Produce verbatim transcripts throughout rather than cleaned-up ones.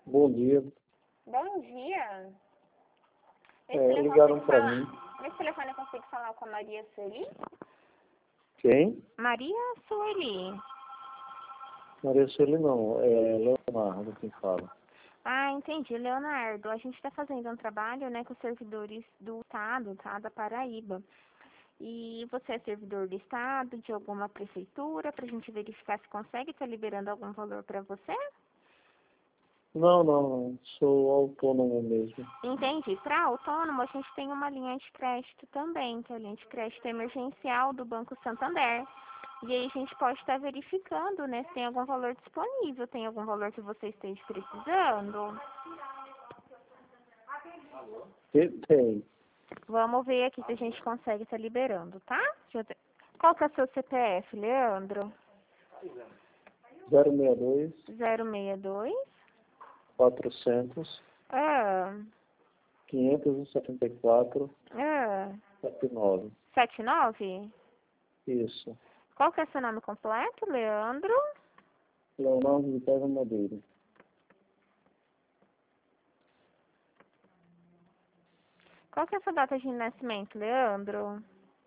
Bom dia. Bom dia. Nesse É, telefone ligaram eu para consigo mim. falar- Nesse telefone eu consigo falar com a Maria Sueli? Quem? Maria Sueli. Maria Sueli não, é Leonardo quem fala. Ah, entendi. Leonardo, a gente está fazendo um trabalho, né, com servidores do Estado, tá, da Paraíba. E você é servidor do Estado, de alguma prefeitura, para a gente verificar se consegue estar liberando algum valor para você? Não, não, não. Sou autônomo mesmo. Entendi. Para autônomo, a gente tem uma linha de crédito também, que é a linha de crédito emergencial do Banco Santander. E aí a gente pode estar verificando, né, se tem algum valor disponível, tem algum valor que você esteja precisando. Tem. tem. Vamos ver aqui se a gente consegue estar liberando, tá? Deixa eu ter- Qual que é o seu C P F, Leandro? zero seis dois, zero seis dois. quatrocentos, Ah, quinhentos e setenta e quatro, ah. setenta e nove. sete nove? Isso. Qual que é seu nome completo, Leandro? Leonardo de Paiva Madeira. Qual que é a sua data de nascimento, Leandro?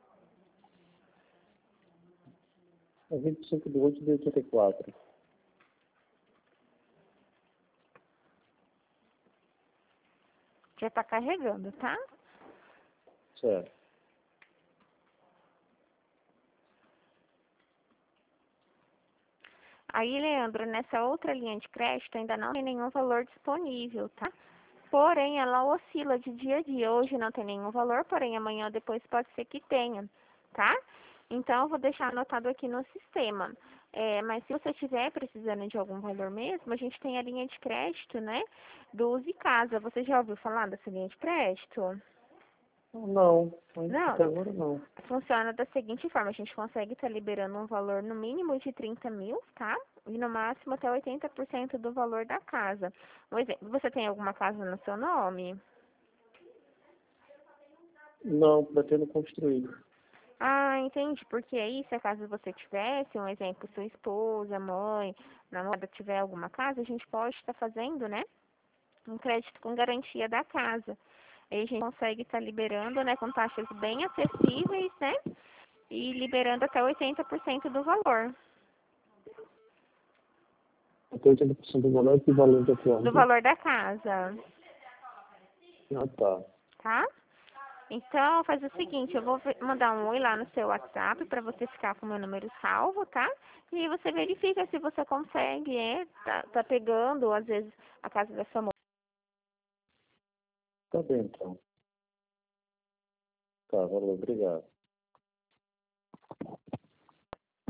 É vinte e cinco de oito de oitenta e quatro. Já tá carregando, tá? Certo. Aí, Leandro, nessa outra linha de crédito ainda não tem nenhum valor disponível, tá? Porém, ela oscila de dia a dia. Hoje não tem nenhum valor, porém amanhã ou depois pode ser que tenha, tá? Então, eu vou deixar anotado aqui no sistema. É, mas se você estiver precisando de algum valor mesmo, a gente tem a linha de crédito, né? Do Use Casa. Você já ouviu falar dessa linha de crédito? Não, Não. até agora não. Funciona da seguinte forma, a gente consegue estar liberando um valor no mínimo de trinta mil, tá? E no máximo até oitenta por cento do valor da casa. Um exemplo, você tem alguma casa no seu nome? Não, pretendo construir. Ah, entendi. Porque aí, se a casa você tivesse, um exemplo, sua esposa, mãe, namorada tiver alguma casa, a gente pode estar fazendo, né? Um crédito com garantia da casa. Aí a gente consegue estar liberando, né, com taxas bem acessíveis, né? E liberando até oitenta por cento do valor. Até oitenta por cento do valor equivalente a Do quanto? valor da casa, Ah, tá. tá? Então, faz o seguinte, eu vou ve- mandar um oi lá no seu WhatsApp para você ficar com o meu número salvo, tá? E aí você verifica se você consegue, é, tá, tá pegando, às vezes, a casa da sua mãe. Tá bem, então. Tá, valeu, obrigado.